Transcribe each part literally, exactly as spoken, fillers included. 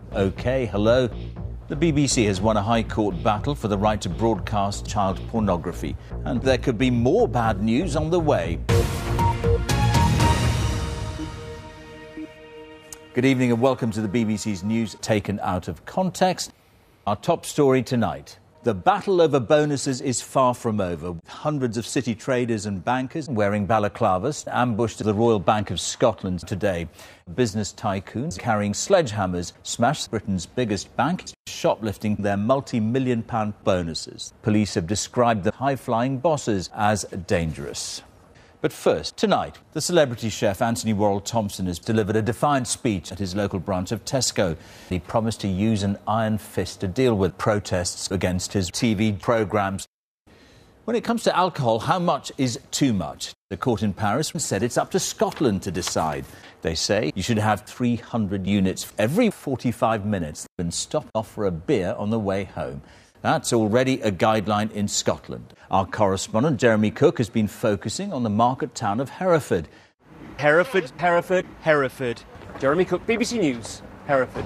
OK, hello. The B B C has won a High Court battle for the right to broadcast child pornography. And there could be more bad news on the way. Good evening and welcome to the B B C's news taken out of context. Our top story tonight. The battle over bonuses is far from over. Hundreds of city traders and bankers wearing balaclavas ambushed the Royal Bank of Scotland today. Business tycoons carrying sledgehammers smashed Britain's biggest bank, shoplifting their multi-million pound bonuses. Police have described the high-flying bosses as dangerous. But first, tonight, the celebrity chef Anthony Worrell Thompson has delivered a defiant speech at his local branch of Tesco. He promised to use an iron fist to deal with protests against his T V programmes. When it comes to alcohol, how much is too much? The court in Paris said it's up to Scotland to decide. They say you should have three hundred units every forty-five minutes and stop off for a beer on the way home. That's already a guideline in Scotland. Our correspondent, Jeremy Cook, has been focusing on the market town of Hereford. Hereford, Hereford, Hereford. Jeremy Cook, B B C News, Hereford.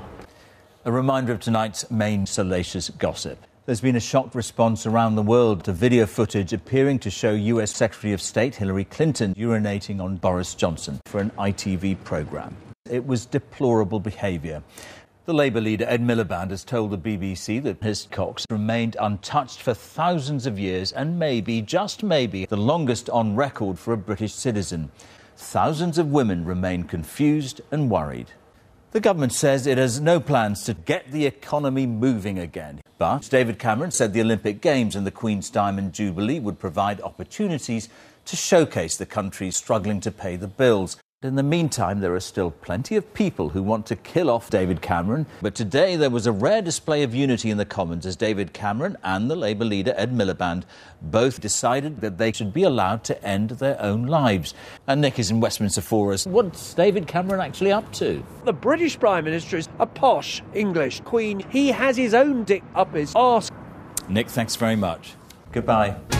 A reminder of tonight's main salacious gossip. There's been a shocked response around the world to video footage appearing to show U S Secretary of State Hillary Clinton urinating on Boris Johnson for an I T V programme. It was deplorable behaviour. The Labour leader, Ed Miliband, has told the B B C that his cocks remained untouched for thousands of years and maybe, just maybe, the longest on record for a British citizen. Thousands of women remain confused and worried. The government says it has no plans to get the economy moving again. But David Cameron said the Olympic Games and the Queen's Diamond Jubilee would provide opportunities to showcase the country struggling to pay the bills. In the meantime, there are still plenty of people who want to kill off David Cameron. But today there was a rare display of unity in the Commons as David Cameron and the Labour leader Ed Miliband both decided that they should be allowed to end their own lives. And Nick is in Westminster for us. What's David Cameron actually up to? The British Prime Minister is a posh English Queen. He has his own dick up his arse. Nick, thanks very much. Goodbye.